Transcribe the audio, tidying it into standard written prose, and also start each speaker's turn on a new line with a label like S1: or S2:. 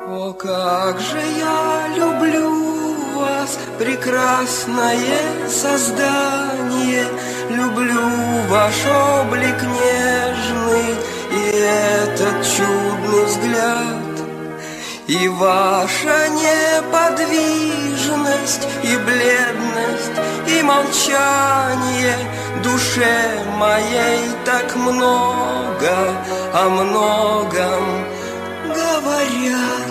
S1: О, как же я люблю вас, прекрасное создание, люблю ваш облик нежный и этот чудный взгляд. И ваша неподвижность, и бледность, и молчание душе моей так много о многом говорят.